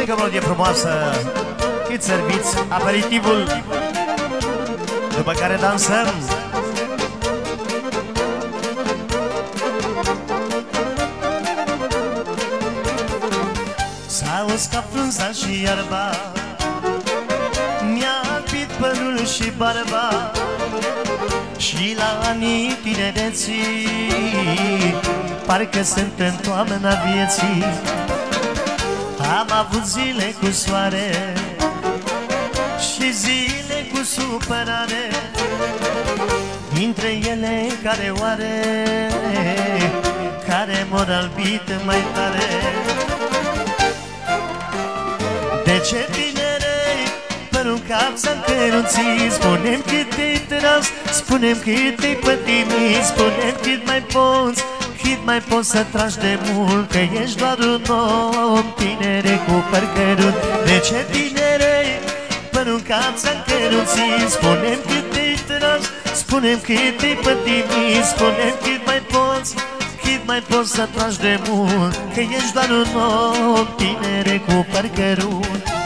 Încă o melodie frumoasă. Fiți serviți aperitivul, după care dansăm. S-a uscat frunza și iarba, mi-a albit părul și barba, și la anii tinereții parcă sunt în toamna vieții. Am avut zile cu soare și zile cu supărare, dintre ele care oare, care m-or albit mai tare. De ce tinere părul cap s-a încăruțit? Spune-mi cât te-ai tras, spune-mi cât te-ai pătimit, spune-mi cât mai poți, cât mai poți să tragi de mult, că ești doar un om, tinere cu păr cărut. De ce tinere părul cap s-a încăruțit? Spune-mi cât te-ai tras, spune-mi cât te-ai pătimit, spune-mi cât mai poți, cât mai poți să tragi de mult, că ești doar un om, tinere cu păr cărut.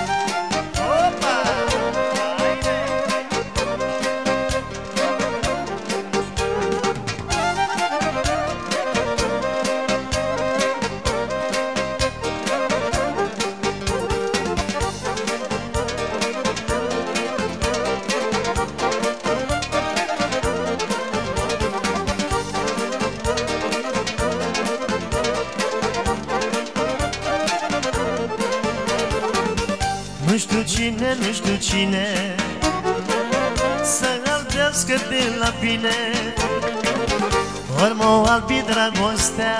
Nu știu cine să albească de la bine, ori m-o albi dragostea,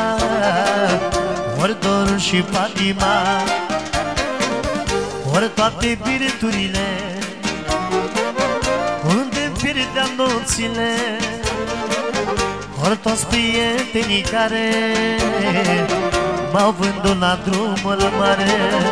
ori dorul și patima, ori toate virturile, unde pierdeam nopțile, ori toți prietenii care m-au vândut la drumul mare.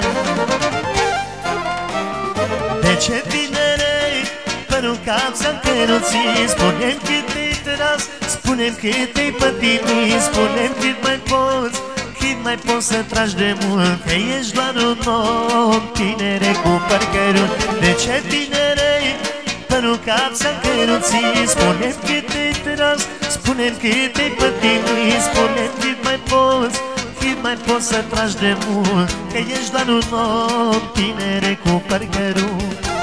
De ce tinere părul cap s-a încăruțit? Spune-mi cât te-ai tras, spune-mi cât te-ai pătimit, spune-mi cât mai poți, cât mai poți să tragi de mult, că ești doar un om, tinere cu păr cărut. De ce tinere părul cap s-a încăruțit? Spune-mi cât te-ai tras, spune-mi cât te-ai pătimit, spune-mi cât mai poți, cât mai poți să tragi de mult, că ești doar un om, tinere cu păr cărut.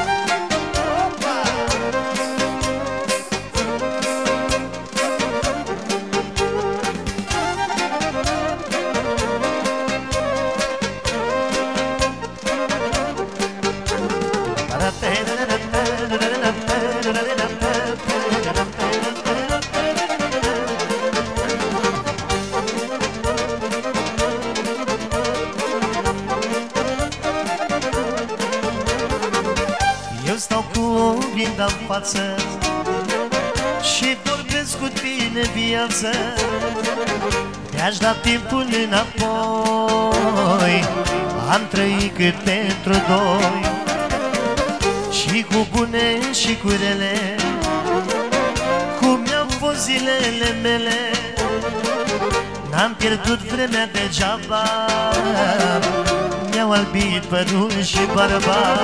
Oglinda-n față și vorbesc cu tine viață, mi-aș da timpul înapoi, am trăit cât pentru doi, și cu bune și cu rele, cum mi-au fost zilele mele. N-am pierdut vremea degeaba, mi-au albit părul și barba.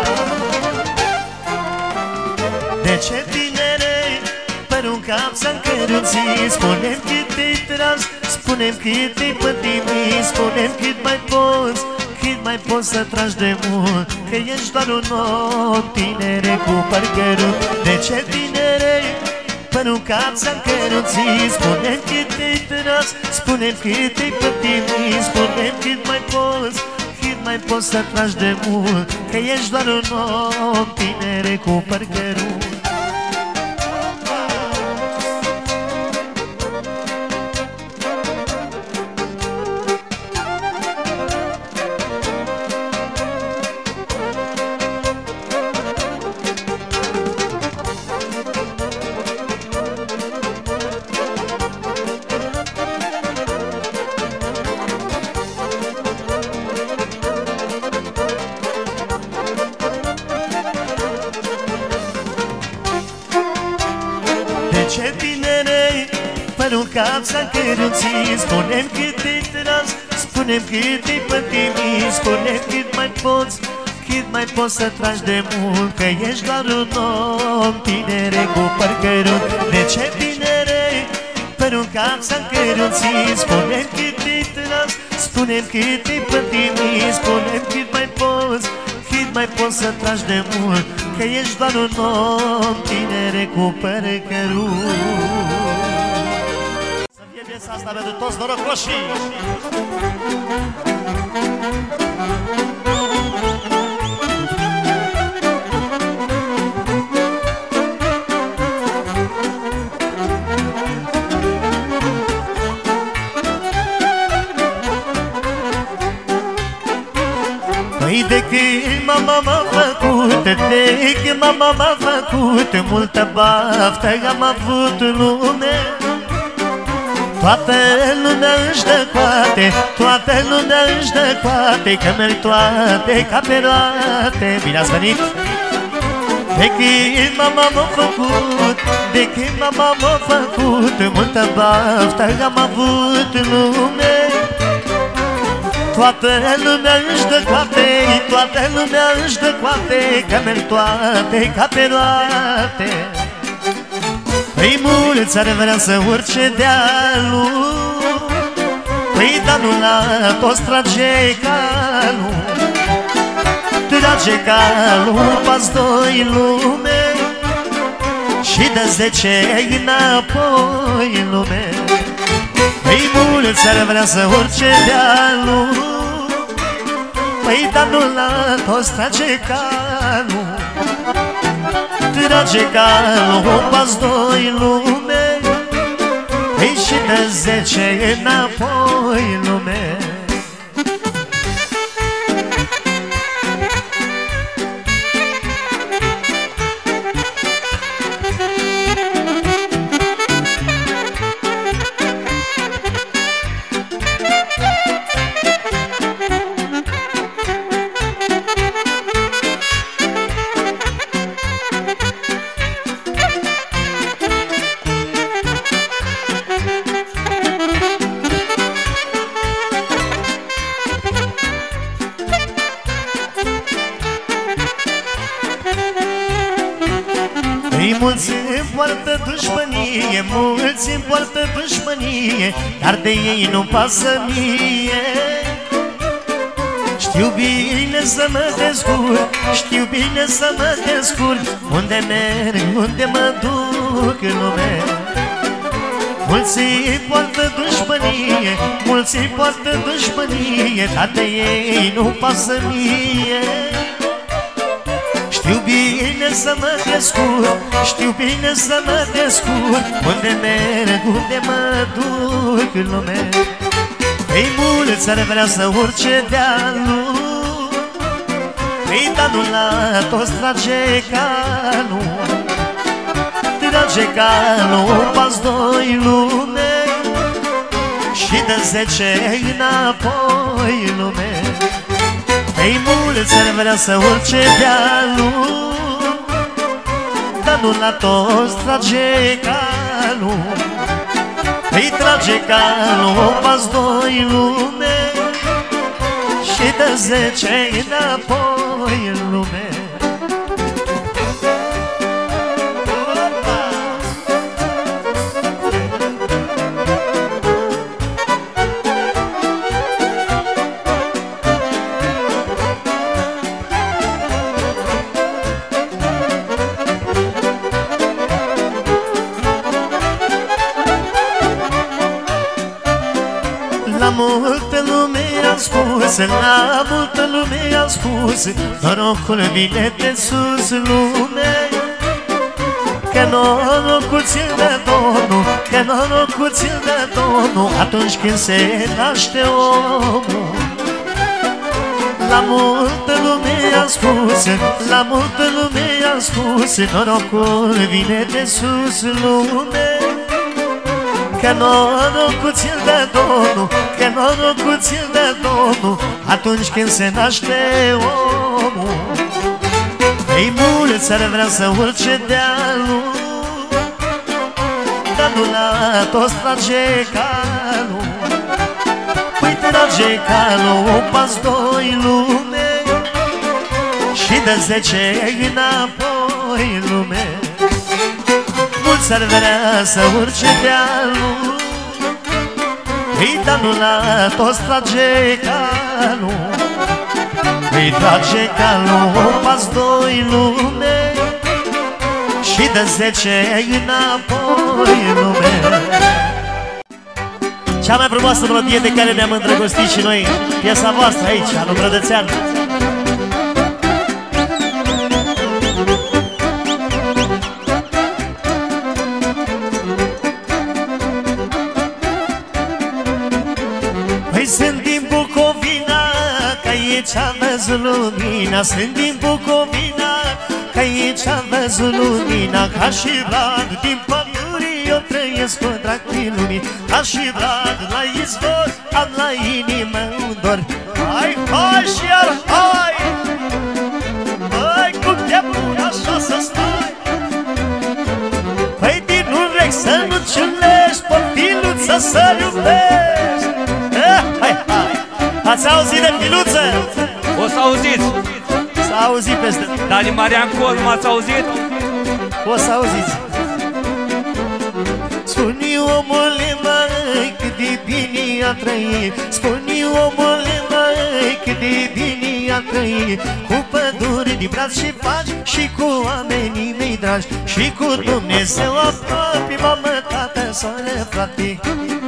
De ce tinere părul cap s-a încăruțit? Spune-mi cât te-ai tras, spune-mi cât te-ai pătimit, spune-mi cât mai poți, cât mai poți să tragi de mult, că ești doar un om, tinere cu păr cărut. De ce tinere părul cap s-a încăruțit? Spune-mi cât te-ai tras, spune-mi cât te-ai pătimit, spune-mi cât mai poți, cât mai poți să tragi de mult, că ești doar un om, tinere cu păr cărut. Ce tinere părul cap s-a încăruțit? Spune-mi cât te-ai tras, spune-mi cât-i pătimit, spune-mi cât mai poți, cât mai poți să tragi de mult, că ești doar un om tinere cu păr cărunt. De ce tinere? Părul cap s-a încăruțit, spune-mi cât-i tras, spune-mi cât-i pătimit, spune-mi cât mai poți, cât mai poți să tragi de mult, că ești doar un om tinere cu păr cărunt. Să fie piesa asta pentru toți norocoșii! Păi de când mama m-a făcut, de când mama m-a făcut, multă baftă am avut în lume. Toată lumea își dă coate, toată lumea își dă coate, că merg toate ca pe roate. Bine ați venit! De când mama m-a făcut, de când mama m-a făcut, multă baftă am avut în lume. Toată lumea își dă coate, toată lumea își dă coate, că merg toate ca pe roate. Păi mulți ar vrea să urce dealul, păi dar nu la toți trage calul. Trage calul pas doi lume și dă 10 înapoi în lume. Păi mulți ar vrea să urce dealul, păi dar nu la toți trage calul. Trage calul pas doi lume, păi și dă 10 înapoi în lume. Mulți îmi poartă dușmănie, mulți îmi poartă dușmănie, dar de ei nu pasă mie. Știu bine să mă descurc, știu bine să mă descurc, unde merg, unde mă duc în lume. Mulți îmi poartă dușmănie, mulți îmi poartă dușmănie, dar de ei nu pasă mie. Știu bine să mă descurc, știu bine să mă descurc, unde merg, unde mă duc în lume. Păi mulți ar vrea să urce dealul, păi dar nu la toți trage calul. Trage calul pas doi lume și dă 10 înapoi în lume. Ei mulți ar vrea să urce dealul, dar nu la toți trage calul. Îi trage calul pas doi lume și dă 10 înapoi în lume. La multă lume am spus, la multă lume am spus, norocul vine de sus lume. Că norocul ți-l dă Domnul, că norocul ți-l dă Domnul, atunci când se naște omul. La multă lume am spus, la multă lume am spus, norocul vine de sus lume. Că norocul ți-l dă Domnul, că norocul ți-l dă Domnul, atunci când se naște omul. Ei mulți ar vrea să urce dealul, dar nu la toți trage calul. Păi trage calul pas doi lume și de 10 înapoi lume. Mulți ar vrea să urce dealul, îi danul la toți trage calul, îi trage calul pas doi lume și de 10 înapoi lume. Cea mai frumoasă melodie de care ne-am îndrăgostit și noi, piesa voastră aici, Anu Brădățean. Păi sunt din Bucovina, că aici am văzut lumina. Sunt din Bucovina, că aici am văzut lumina. Ca și Vlad din păduri eu trăiesc cu drag din lumii. Ca și Vlad la izvor am la inimă un dor. Hai, hai și iar hai! Hai, cum te pune așa să stai? Păi din urechi să nu ciulești, păpiluță să iubești. Hai, hai! Ați auzit de Filuță? O să auziți! S-a auzit peste... Dar din Marian Cosma ați auzit? O să auziți! Spune-i omule măi cât de bine a trăit. Spune-i omule măi cât de bine a trăit. Cu păduri de braț și paci și cu oamenii mei dragi și cu Dumnezeu aproape, mamă, tată, soră, frate.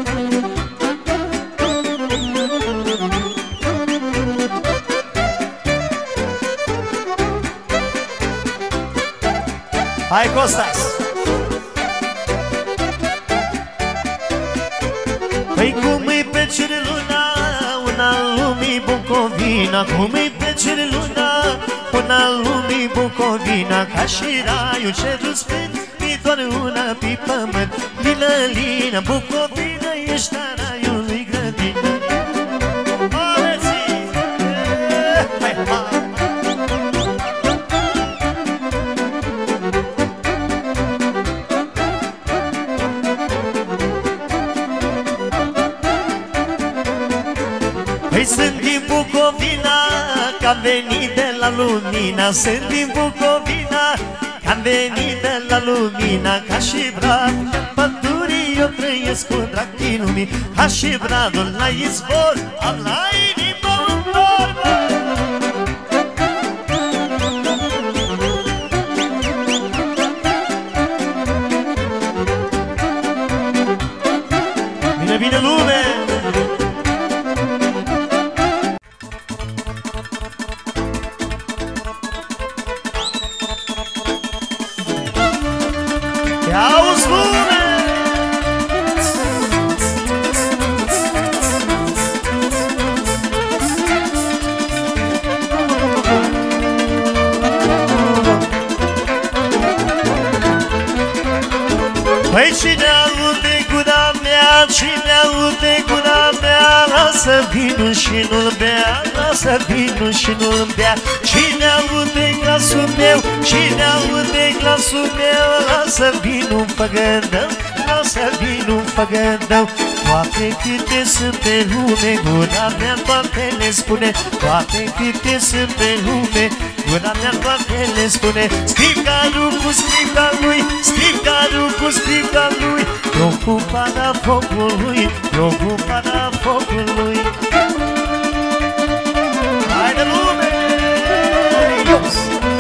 Hai, Costas! Păi cum îi pe cer luna, una lumii Bucovina. Cum îi pe cer luna, una lumii Bucovina. Ca și raiul cerul sfânt, mi doar una pe pământ. Lina, Lina, Bucovina, ești a raiului grădină. Hai, hai! Păi sunt din Bucovina, că-am venit de la lumina. Sunt din Bucovina, că-am venit de la lumina. Ca și Vlad, pădurii eu trăiesc cu drag din lumii. Ca și Vladul la izvor, am la inimă un dor. Bine, bine lume! Auzi lume! Păi cine aude gura mea, cine aude gura mea, lasă vinul și nu-l bea, lasă vinul și nu-l bea. Cine aude glasul meu, cine aude glasul meu, lasă vinul în păgădău, lasă vinul în păgădău. Toate câte sunt pe lume, gura mea toate le spune. Toate câte sunt pe lume, gura mea toate le spune. Scripcarul cu scripca lui, scripcarul cu scripca lui, eu cu pana focului, eu cu pana focului. Haide lume! Ios!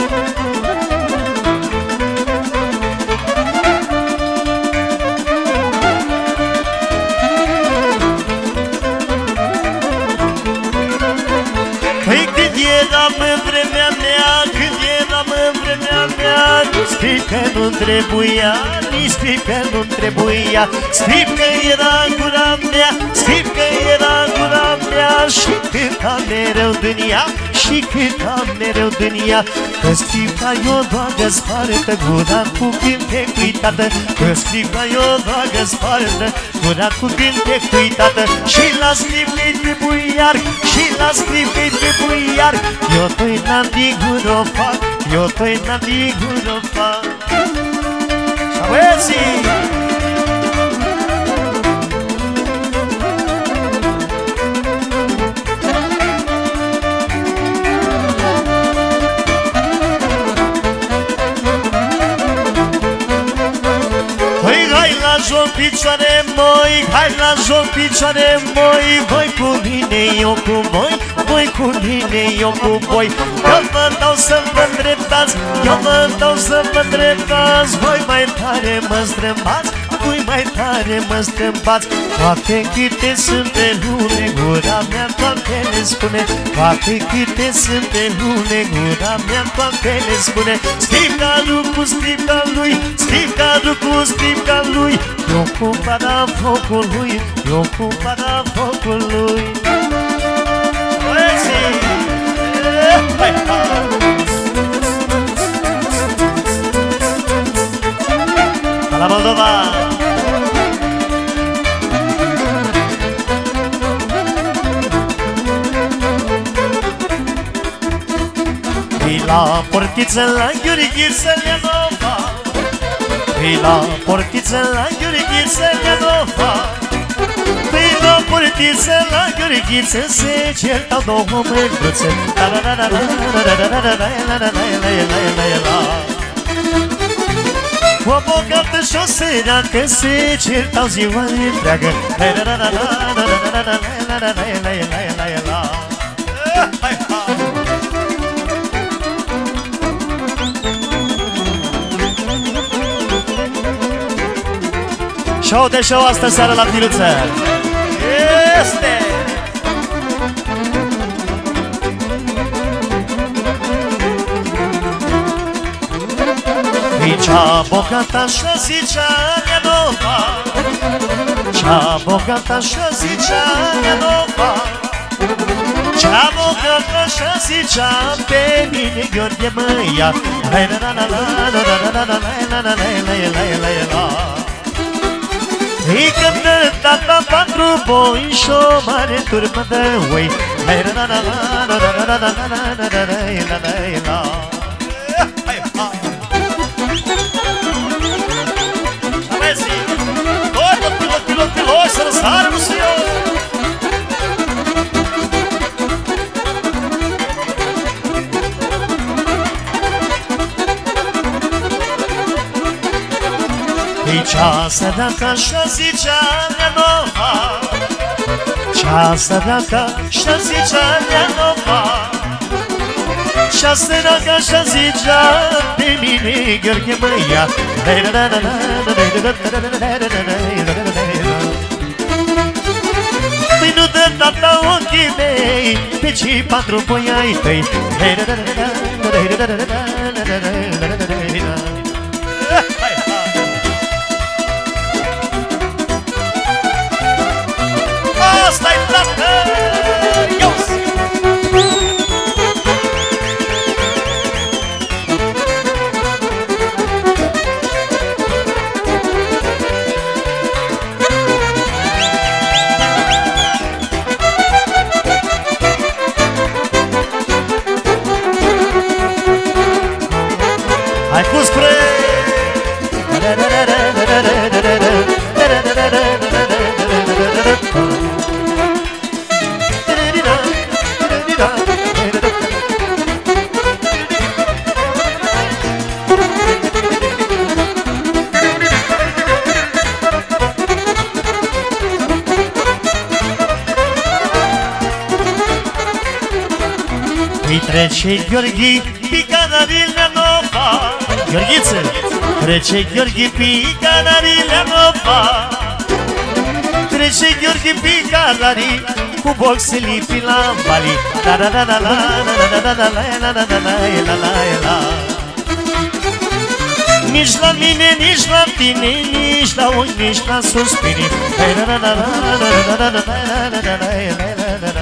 Păi când eram în vremea mea, când eram în vremea mea, scrii că nu trebuia, nici scrii că nu trebuia. Scrii că era gura mea, scrii că era gura mea, și cânta mereu din ea, și cânta mereu din ea. Că scripca eu doagă spartă, gura cu cântec uitată. Că scripca eu doagă spartă, gura cu cântec uitată. Și la scripca-i trebuiar, și la scripca-i trebuiar. Eu toi n-am din gură fac, eu toi n-am din gură fac. Și băieții! joc picioare moi, hai la joc picioare moi. Voi cu mine, eu cu voi, voi cu mine, eu cu voi. Eu vă dau să vă îndreptați, eu vă dau să vă îndreptați. Voi mai tare mă strâmbați, voi mai tare mă strâmbați. Toate câte sunt pe lume, gura mea toate le spune. Toate câte sunt pe lume, gura mea toate le spune. Scriptarul cu scripta lui, scriptarul cu scripta lui. Eu cu pada focului, eu cu pada focului. La Moldova! Vii la portiță la Gheorghiță Leanova, vii la portiță la Gheorghiță Leanova, vii la portiță la Gheorghiță, se certau două mândruțe. Cu o bogată și o săracă se certau ziua întreagă. Show de show astă seară la Filuță. Este! E cea bogată așa zicea Leanova, cea bogată așa zicea Leanova, cea bogată așa zicea pe mine Gheorghe măia. Îi cântă tata patru boi și o mare turmă de oi. Pilot, să răsară, nu știu. E cea săracă așa zicea Leanova, cea săracă așa zicea Leanova, cea săracă așa zicea pe mine Gheorghe măia. Păi nu dă tata ochii mei pe cei patru boi ai tăi. Asta-i tată! Hai cu spre! Îi trece Gheorghe pe Canarile Nova, Gheorghiță, trece Gheorghe pe Canarile Nova, trece Gheorghe pe Canarii cu boxele pe la Bali. La la la la la la la la la la la la la. Nici la mine, nici la tine, nici la ochi, nici la suspini. La la la la la la la la la la la la la.